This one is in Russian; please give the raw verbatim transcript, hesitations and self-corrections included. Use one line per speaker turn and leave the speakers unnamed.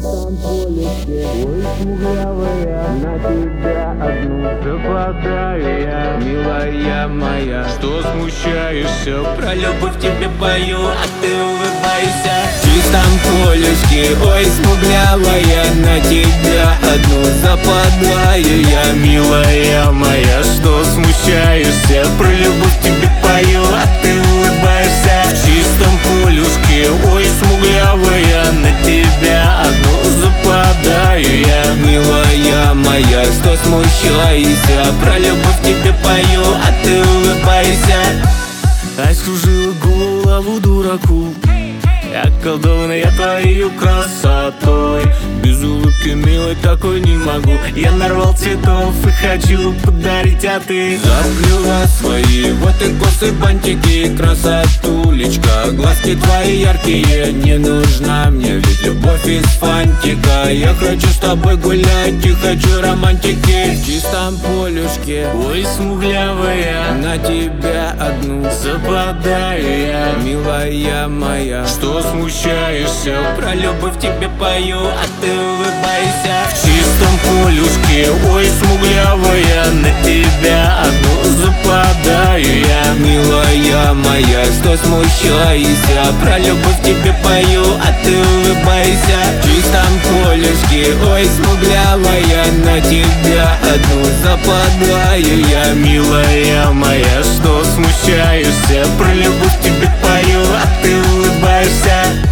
чистом полюсе. Ой, смуглявая, на тебя одну западаю я, милая моя.
Что смущаешься? Про любовь тебе пою, а ты улыбайся. В чистом полюске, ой, смуглявая, на тебя одну западаю я, милая моя. Что смущаешься? Про любовь тебе пою, а ты улыбаешься. В чистом полюске, ой, смуглявая, на тебя одну западаю я, милая моя. Что смущаешься? Про любовь тебе пою, а ты улыбайся. Ай, служила голову дураку, я околдованный я твоей красотой. Без улыбки, милой, такой не могу. Я нарвал цветов и хочу подарить, а ты заплела свои вот и косы, бантики, красотулечка. Глазки твои яркие, не нужна мне, ведь любовь из фантика. Я хочу с тобой гулять и хочу романтики. В чистом полюшке, ой, смуглявая, на тебя одну западаю я, милая моя. Что смущаешься? Про любовь тебе пою, а ты улыбайся. В чистом полюске, ой, смуглявая, на тебя одну западаю я, милая моя. Что смущаешься? Про любовь тебе пою, а ты улыбайся. В чистом полюске, ой, смуглявая, на тебя одну западаю я, милая моя. Что смущаешься? Про любовь тебе пою, а ты улыбаешься.